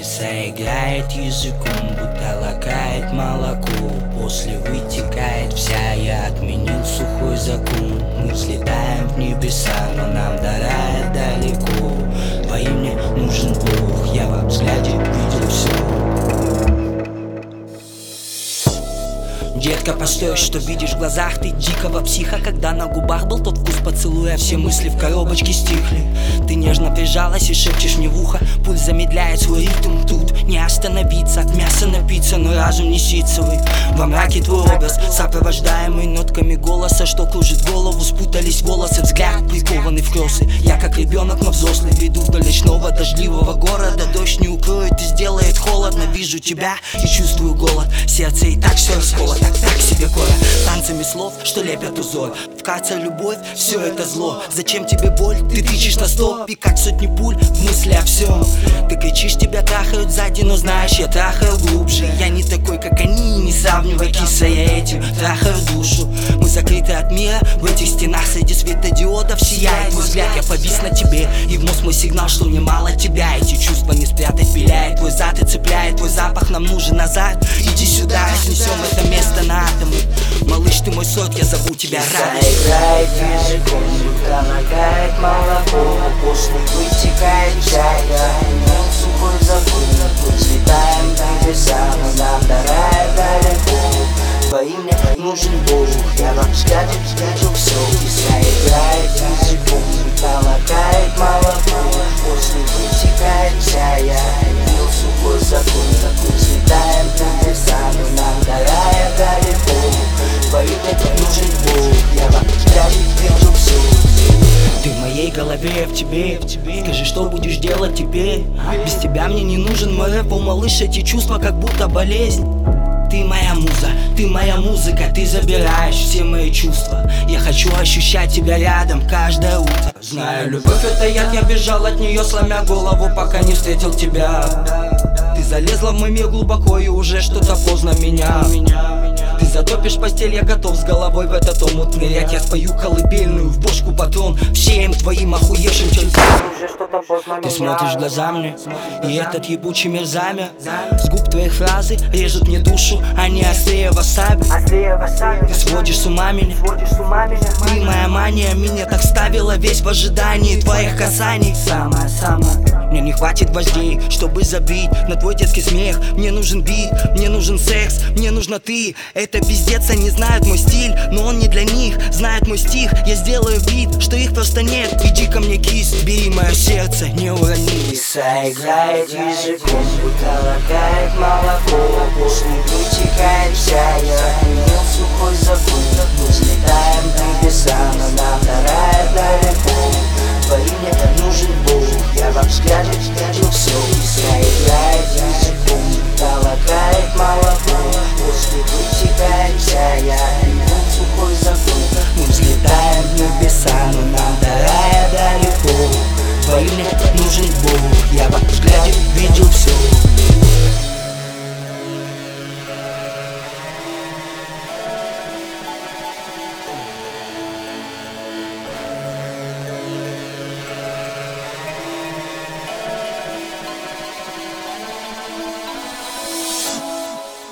Лиса играет языком, будто лакает молоко. После вытекает вся, я отменил сухой закон. Мы взлетаем в небеса, но нам до рая далеко. Твоим мне нужен Бог, я во взгляде видел все. Детка, постой, что видишь в глазах ты дикого психа. Когда на губах был тот вкус поцелуя, все мысли в коробочке стихли. Ты нежно прижалась и шепчешь мне в ухо. Пульс замедляет свой ритм, тут не остановиться. От мяса напиться, но разум не ситцевый. Во мраке твой образ, сопровождаемый нотками голоса, что кружит голову. Спутались волосы, взгляд прикованный в кроссы. Я как ребенок, но взрослый, веду вдоль ночного дождливого города. Дождь не укроет и сделает холодно. Вижу тебя и чувствую голод. Сердце и так все расколото. Так себе кора, танцами слов, что лепят узор. В карте любовь, все это зло. Зачем тебе боль? Ты тычешь на стоп. И как сотни пуль в мысли о всем. Ты кричишь, тебя трахают сзади, но знаешь, я трахаю глубже. Я не такой, как они, не сравнивай, киса, я этим трахаю душу. Мы закрыты от мира, в этих стенах среди светодиодов сияет твой взгляд. Я повис на тебе, и в мозг мой сигнал, что мне мало тебя. Эти чувства не спрятать, пиляет твой зад и цепляет твой запах. Нам нужен азарт, иди сюда, разнесем это место на атомы. Малыш, ты мой сорт, я зову тебя радость. Играет языком, будто нагает молоко. После вытекает чай, отменил сухой закон. Взлетаем в небеса, но нам до рая далеко. Твоим мне нужен Бог, я во взгляде видел все. Лиса играет языком, будто нагает молоко. После вытекает чай, отменил сухой закон. Взлетаем в небеса, но нам до рая далеко. Твоим мне нужен Бог, я во взгляде видел все. Ты в моей голове, я в тебе. Скажи, что будешь делать теперь? Без тебя мне не нужен мой рэп, малыш, эти чувства как будто болезнь. Ты моя муза, ты моя музыка, ты забираешь все мои чувства. Я хочу ощущать тебя рядом каждое утро. Знаю, любовь это яд, я бежал от нее, сломя голову, пока не встретил тебя. Ты залезла в мой мир глубоко, и уже что-то поздно меня. Ты затопишь постель, я готов с головой в этот омут нырять. Я спою колыбельную в бошку патрон всем твоим охуевшим чертям. Ты смотришь в глаза мне, и этот ебучий мир замер. С губ твоих фразы режут мне душу, они острее васаби. Ты сводишь с ума меня, ты моя мания. Меня так ставила весь в ожидании твоих касаний. Самое, мне не хватит гвоздей, чтобы забить на твой детский смех. Мне нужен бит, мне нужен секс, мне нужна ты. Это пиздец, они знают мой стиль, но он не для них, знает мой стих. Я сделаю вид, что их просто нет. Иди ко мне, кис, бери мое сердце, не урони. Лиса играет языком, будто лакает молоко. После вытекает чай, отменил сухой закон. Взлетаем в небеса, но нам до рая далеко. Твоим мне нужен Бог, я во взгляде видел все.